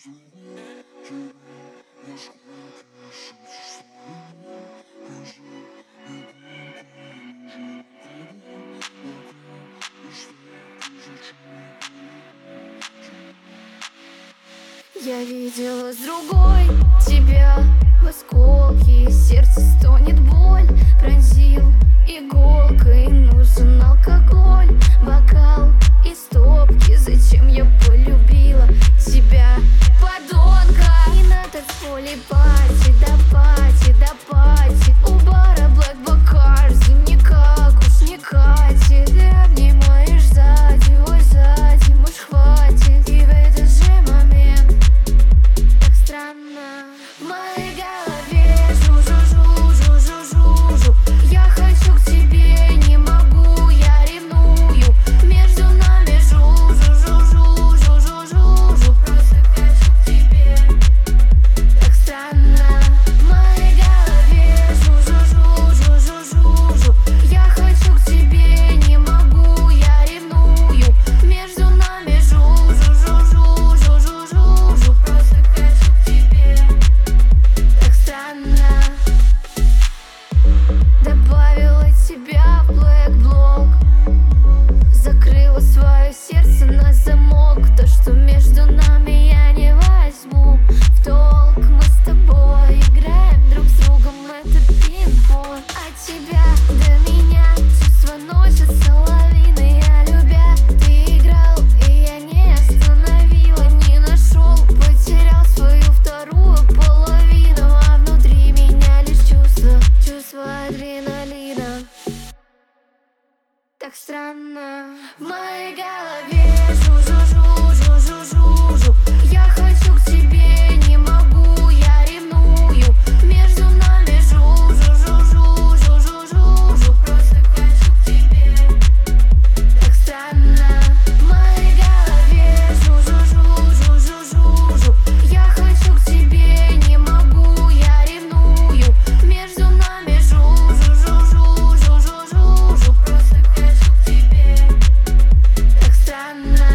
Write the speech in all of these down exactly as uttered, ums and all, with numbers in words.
Я видела с другой тебя в осколке, сердце стонет, боль пронзил иголкой. Нужен алкоголь, бокал и стопки. Зачем я полюбила тебя, подонка? И на танцполе пати, да пати, да пати. У бара Black Bacardi, никак уж не катит. Ты обнимаешь сзади, ой, сзади, может хватит. И в этот же момент так странно в моей голове жу-жу-жу-жу-жу-жу-жу. Я хочу к тебе, не могу, я ревную. Между нами жу-жу-жу-жу-жу-жу-жу. Просто хочу к тебе. Так странно в моей голове жу-жу-жу-жу-жу-жу-жу. Я хочу к тебе, не могу, я ревную. Между нами жу-жу-жу-жу-жу-жу-жу. Просто хочу к тебе. Так странно. Добавила тебя в Black Block, закрыла свое сердце на замок. То, что между нами, я не возьму в толк. Мы с тобой играем друг с другом этот пинг-понг. От тебя до меня чувства носятся лавиной. А любя, ты играл, и я не остановила, не нашел, потерял свою вторую половину. А внутри меня лишь чувство, чувство адреналина. Так странно в моей голове жу-жу-жу-жу-жу-жу-жу. Я хочу к тебе, не могу, я ревную. Между нами жу-жу-жу-жу-жу-жу-жу. Просто хочу к тебе. Так странно в моей голове жу-жу-жу-жу-жу-жу-жу. Я хочу к тебе, не могу, я ревную. Между нами жу-жу-жу-жу-жу-жу-жу. Просто хочу к тебе. Так странно.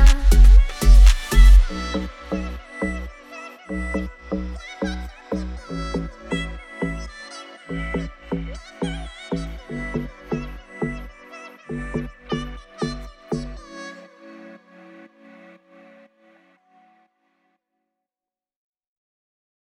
Thank you.